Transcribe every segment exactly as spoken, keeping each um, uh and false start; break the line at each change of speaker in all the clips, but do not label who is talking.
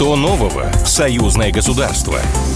Что нового в союзное государство?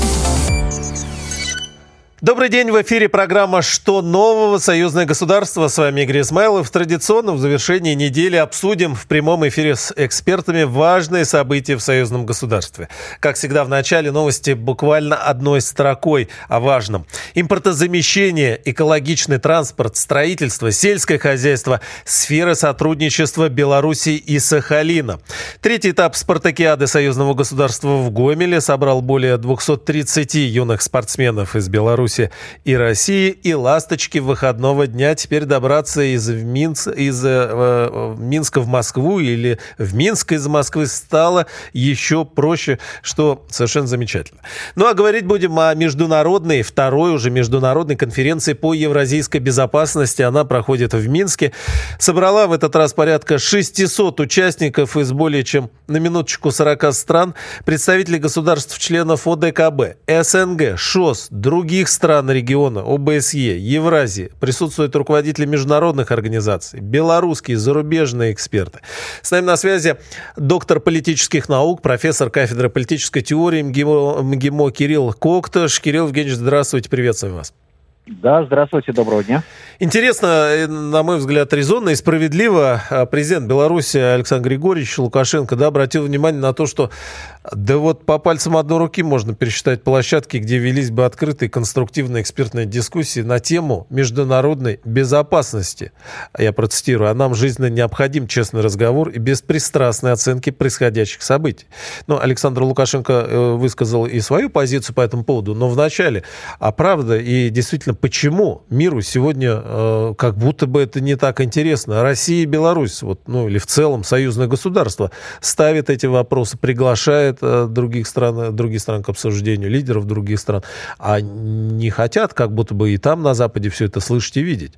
Добрый день, в эфире программа «Что нового? Союзное государство». С вами Игорь Измайлов. Традиционно в завершении недели обсудим в прямом эфире с экспертами важные события в союзном государстве. Как всегда, в начале новости буквально одной строкой о важном. Импортозамещение, экологичный транспорт, строительство, сельское хозяйство, сфера сотрудничества Беларуси и Сахалина. Третий этап спартакиады союзного государства в Гомеле собрал более двухсот тридцати юных спортсменов из Беларуси и России, и ласточки выходного дня теперь добраться из, Минск, из э, Минска в Москву или в Минск из Москвы стало еще проще, что совершенно замечательно. Ну а говорить будем о международной, второй уже международной конференции по евразийской безопасности. Она проходит в Минске. Собрала в этот раз порядка шестисот участников из более чем, на минуточку, сорока стран, представителей государств-членов О Д К Б, С Н Г, ШОС, других стран региона, О Б С Е, Евразии. Присутствуют руководители международных организаций, белорусские, зарубежные эксперты. С нами на связи доктор политических наук, профессор кафедры политической теории МГИМО, МГИМО Кирилл Коктыш. Кирилл Евгеньевич, здравствуйте, приветствую вас.
Да, здравствуйте, доброго дня.
Интересно, на мой взгляд, резонно и справедливо президент Беларуси Александр Григорьевич Лукашенко да, обратил внимание на то, что да вот по пальцам одной руки можно пересчитать площадки, где велись бы открытые конструктивные экспертные дискуссии на тему международной безопасности. Я процитирую: «А нам жизненно необходим честный разговор и беспристрастные оценки происходящих событий». Но Александр Лукашенко высказал и свою позицию по этому поводу, но вначале, а правда и действительно, почему миру сегодня э, как будто бы это не так интересно? Россия и Беларусь, вот, ну или в целом союзное государство, ставит эти вопросы, приглашает э, других стран, других стран к обсуждению, лидеров других стран, а не хотят как будто бы и там на Западе все это слышать и видеть?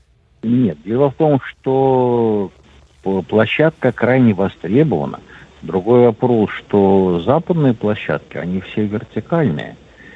Нет, дело в том, что площадка крайне востребована. Другой вопрос, что западные площадки, они все вертикальные,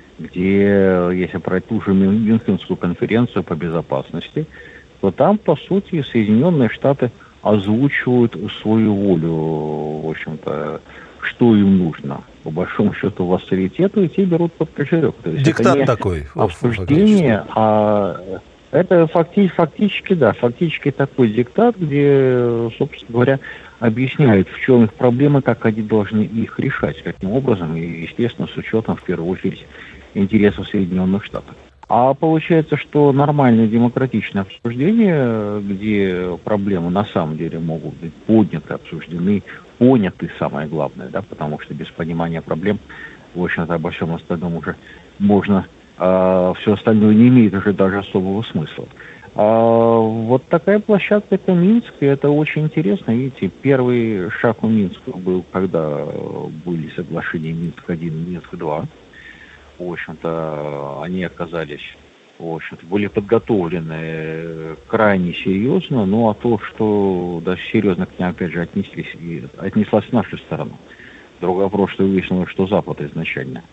где, если брать ту же Мюнхенскую конференцию по безопасности, то там, по сути, Соединенные Штаты озвучивают свою волю, в общем-то, что им нужно. По большому счету, вассалитету, и те берут под козырек. То есть
диктат
это
такой.
Обсуждение, а это факти- фактически, да, фактически такой диктат, где, собственно говоря, объясняют, в чем их проблемы, как они должны их решать, каким образом, и, естественно, с учетом, в первую очередь, интересов Соединенных Штатов. А получается, что нормальное демократичное обсуждение, где проблемы на самом деле могут быть подняты, обсуждены, поняты, самое главное, да, потому что без понимания проблем, в общем-то, обо всем остальном уже можно, а, все остальное не имеет уже даже особого смысла. А, вот такая площадка — это Минск, и это очень интересно. Видите, первый шаг у Минска был, когда были соглашения Минск-один и Минск-два. В общем-то, они оказались, в общем-то, были подготовлены крайне серьезно, ну, а то, что даже серьезно к ним, опять же, отнеслись, и отнеслась наша сторона. Другой вопрос, что выяснилось, что Запад изначально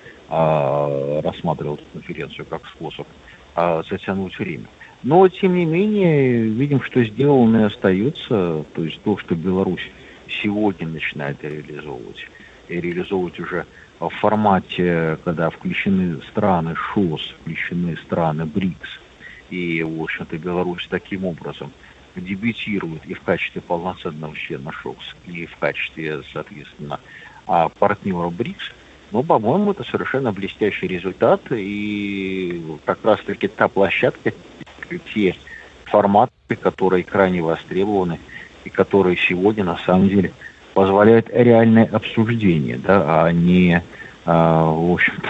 а, рассматривал эту конференцию как способ а, затянуть время. Но, тем не менее, видим, что сделано и остается, то есть то, что Беларусь сегодня начинает реализовывать, и реализовывать уже в формате, когда включены страны ШОС, включены страны БРИКС, и, в общем-то, Беларусь таким образом дебютирует и в качестве полноценного члена ШОС, и в качестве, соответственно, партнера БРИКС, ну, по-моему, это совершенно блестящий результат, и как раз-таки та площадка, те форматы, которые крайне востребованы, и которые сегодня, на самом деле, позволяют реальное обсуждение, да, а не, а, в общем-то,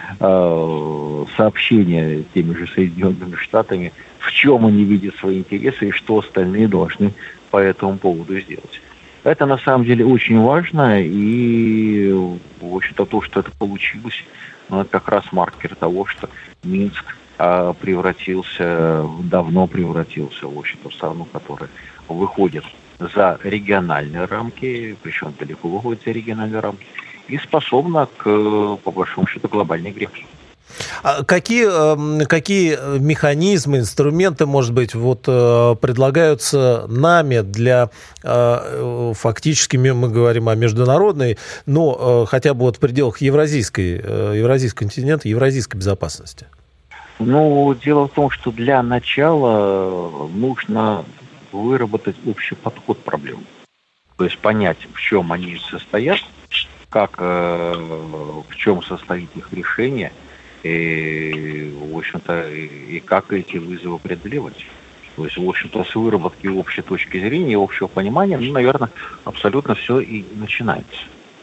а, сообщение теми же Соединенными Штатами, в чем они видят свои интересы и что остальные должны по этому поводу сделать. Это на самом деле очень важно, и, в общем-то, то, что это получилось, ну, это как раз маркер того, что Минск а, превратился, давно превратился, в общем-то, в страну, которая выходит за региональные рамки, причем далеко выходит за региональные рамки, и способна к, по большому счету, глобальной игре.
А какие, какие механизмы, инструменты, может быть, вот, предлагаются нами для, фактически, мы говорим о международной, но хотя бы вот в пределах евразийской, евразийского континента, евразийской безопасности?
Ну, дело в том, что для начала нужно выработать общий подход к проблемам. То есть понять, в чем они состоят, как, в чем состоит их решение, и, в общем-то, и как эти вызовы преодолевать. То есть, в общем-то, с выработки общей точки зрения, общего понимания, ну, наверное, абсолютно все и начинается.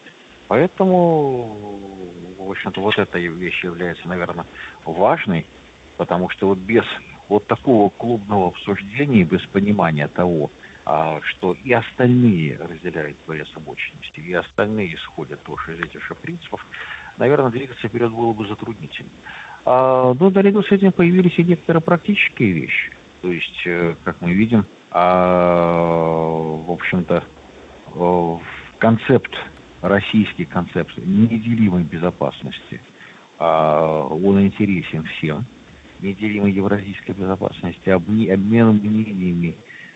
Поэтому, в общем-то, вот эта вещь является, наверное, важной, потому что вот без вот такого клубного обсуждения, без понимания того, что и остальные разделяют твои озабоченности, и остальные исходят тоже из этих же принципов, наверное, двигаться вперед было бы затруднительно. А, но наряду с этим появились и некоторые практические вещи. То есть, как мы видим, а, в общем-то, концепт, российский концепт неделимой безопасности, а, он интересен всем. Неделимой евразийской безопасности, обменом мнениями,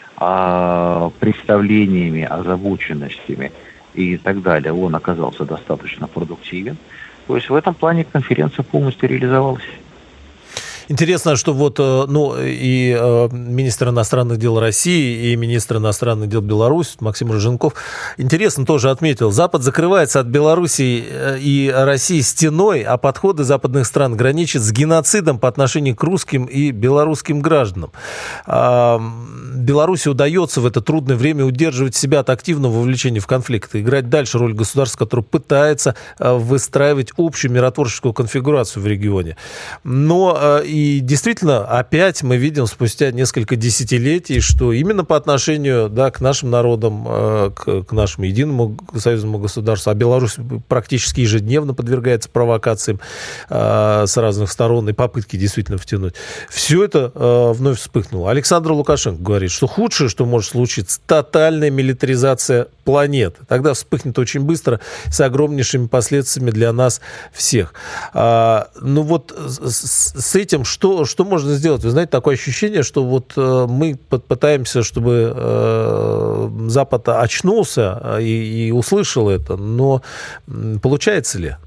представлениями, озабоченностями и так далее, он оказался достаточно продуктивен. То есть в этом плане конференция полностью реализовалась.
Интересно, что вот, ну, и э, министр иностранных дел России, и министр иностранных дел Беларуси Максим Рыженков интересно тоже отметил, Запад закрывается от Беларуси и России стеной, а подходы западных стран граничат с геноцидом по отношению к русским и белорусским гражданам. Э, Беларуси удается в это трудное время удерживать себя от активного вовлечения в конфликт, играть дальше роль государства, которое пытается э, выстраивать общую миротворческую конфигурацию в регионе. Но э, И действительно, опять мы видим спустя несколько десятилетий, что именно по отношению, да, к нашим народам, к, к нашему единому союзному государству, а Беларусь практически ежедневно подвергается провокациям э, с разных сторон и попытки действительно втянуть. Все это э, вновь вспыхнуло. Александр Лукашенко говорит, что худшее, что может случиться, тотальная милитаризация планеты. Тогда вспыхнет очень быстро с огромнейшими последствиями для нас всех. А, ну вот с, с этим что, что можно сделать? Вы знаете, такое ощущение, что вот э, мы пытаемся, чтобы э, Запад очнулся и, и услышал это, но получается ли?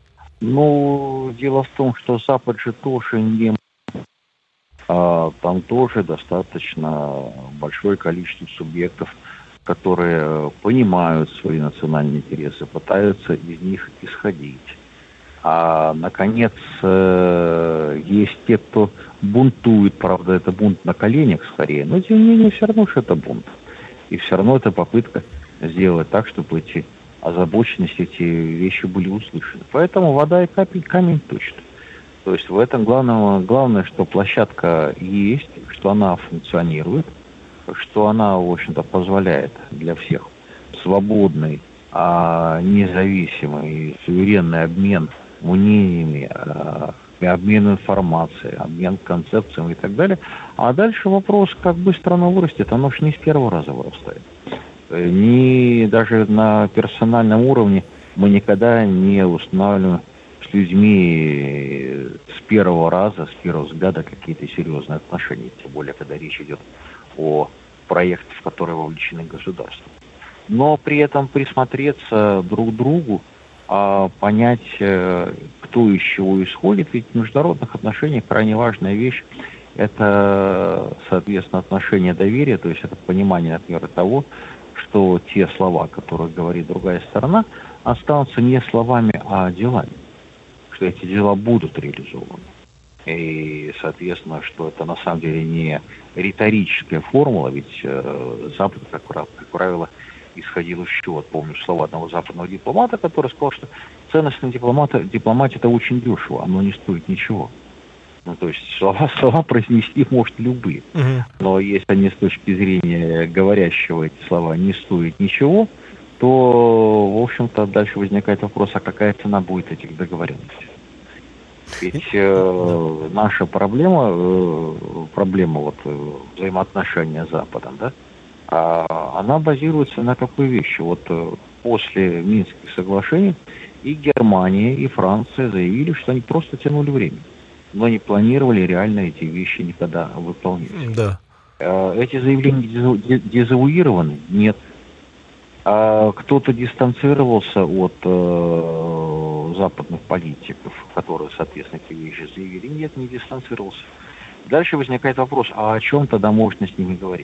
Ну, дело в том, что Запад же тоже не... А, там тоже достаточно большое количество субъектов, которые понимают свои национальные интересы, пытаются из них исходить. А, наконец, есть те, кто бунтует, правда, это бунт на коленях скорее, но, тем не менее, все равно, что это бунт. И все равно это попытка сделать так, чтобы эти озабоченности, эти вещи были услышаны. Поэтому вода и капель, камень точно. То есть в этом главное, главное, что площадка есть, что она функционирует, что она, в общем-то, позволяет для всех свободный, а независимый, суверенный обмен мнениями, обмен информацией, обмен концепциями и так далее. А дальше вопрос, как быстро оно вырастет, оно же не с первого раза вырастает. Ни даже на персональном уровне мы никогда не устанавливаем с людьми с первого раза, с первого взгляда какие-то серьезные отношения, тем более, когда речь идет о проектах, в которые вовлечены государства. Но при этом присмотреться друг к другу, а понять, кто из чего исходит, ведь в международных отношениях крайне важная вещь – это, соответственно, отношение доверия, то есть это понимание, например, того, что те слова, которые говорит другая сторона, останутся не словами, а делами, что эти дела будут реализованы. И, соответственно, что это на самом деле не риторическая формула, ведь э, Запад, как, как правило, исходил из чего? Вот помню слова одного западного дипломата, который сказал, что ценностная дипломата, дипломатия это очень дешево, оно не стоит ничего. Ну, то есть слова, слова произнести может любые. Uh-huh. Но если они с точки зрения говорящего эти слова не стоят ничего, то, в общем-то, дальше возникает вопрос, а какая цена будет этих договоренностей? Ведь э, наша проблема, э, проблема вот, взаимоотношения с Западом, да, она базируется на какой вещи? Вот после Минских соглашений и Германия, и Франция заявили, что они просто тянули время, но не планировали реально эти вещи никогда выполнять.
Да.
Эти заявления дезавуированы? Нет. А кто-то дистанцировался от э, западных политиков, которые, соответственно, эти вещи заявили? Нет, не дистанцировался. Дальше возникает вопрос, а о чем тогда можно с ними говорить?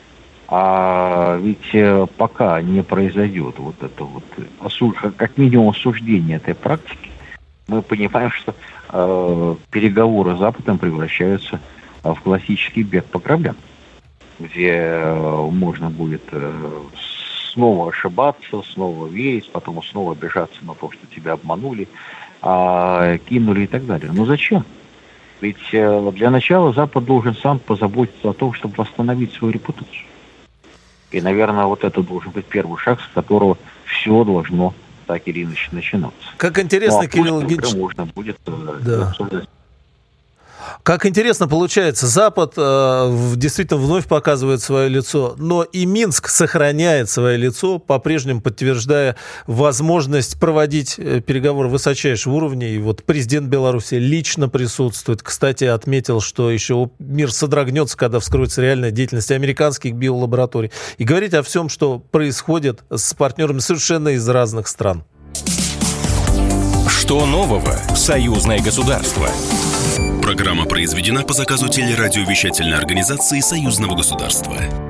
А ведь пока не произойдет вот это вот, как минимум, осуждение этой практики, мы понимаем, что э, переговоры с Западом превращаются в классический бег по граблям, где э, можно будет э, снова ошибаться, снова верить, потом снова обижаться на то, что тебя обманули, э, кинули и так далее. Но зачем? Ведь э, для начала Запад должен сам позаботиться о том, чтобы восстановить свою репутацию. И, наверное, вот это должен быть первый шаг, с которого все должно так или иначе начинаться.
Как интересно,
ну, а
Кирилл Евгеньевич...
можно будет
да.
обсуждать.
Как интересно получается, Запад э, действительно вновь показывает свое лицо, но и Минск сохраняет свое лицо, по-прежнему подтверждая возможность проводить переговоры высочайшего уровня. И вот президент Беларуси лично присутствует. Кстати, отметил, что еще мир содрогнется, когда вскроется реальная деятельность американских биолабораторий. И говорить о всем, что происходит с партнерами совершенно из разных стран.
Что нового? Союзное государство.
Программа произведена по заказу телерадиовещательной организации Союзного государства.